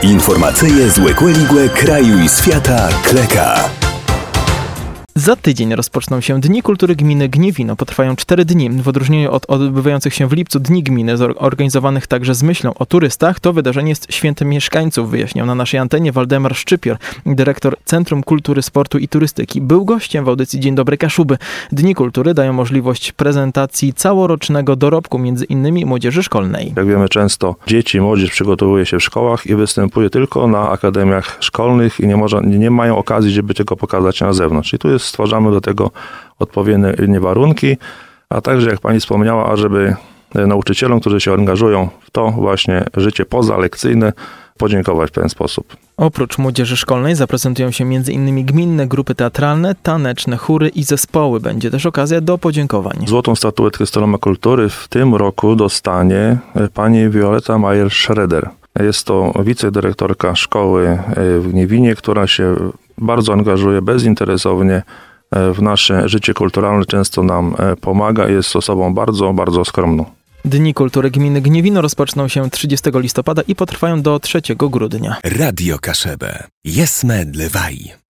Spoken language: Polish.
Informacyje z Łekłe kraju i świata Kleka. Za tydzień rozpoczną się Dni Kultury Gminy Gniewino. Potrwają 4 dni. W odróżnieniu od odbywających się w lipcu Dni Gminy, organizowanych także z myślą o turystach, to wydarzenie jest świętem mieszkańców, wyjaśniał na naszej antenie Waldemar Szczypior, dyrektor Centrum Kultury, Sportu i Turystyki. Był gościem w audycji Dzień Dobry Kaszuby. Dni Kultury dają możliwość prezentacji całorocznego dorobku, między innymi młodzieży szkolnej. Jak wiemy, często dzieci, młodzież przygotowuje się w szkołach i występuje tylko na akademiach szkolnych i nie mają okazji, żeby tego pokazać na zewnątrz. I tu stwarzamy do tego odpowiednie warunki, a także, jak pani wspomniała, ażeby nauczycielom, którzy się angażują w to właśnie życie pozalekcyjne, podziękować w ten sposób. Oprócz młodzieży szkolnej zaprezentują się m.in. gminne grupy teatralne, taneczne, chóry i zespoły. Będzie też okazja do podziękowań. Złotą statuetkę Stoloma Kultury w tym roku dostanie pani Violeta Mayer-Schroeder. Jest to wicedyrektorka szkoły w Gniewinie, która się bardzo angażuje bezinteresownie w nasze życie kulturalne, często nam pomaga i jest osobą bardzo, bardzo skromną. Dni Kultury Gminy Gniewino rozpoczną się 30 listopada i potrwają do 3 grudnia. Radio Kaszebę. Jesme dlewaj.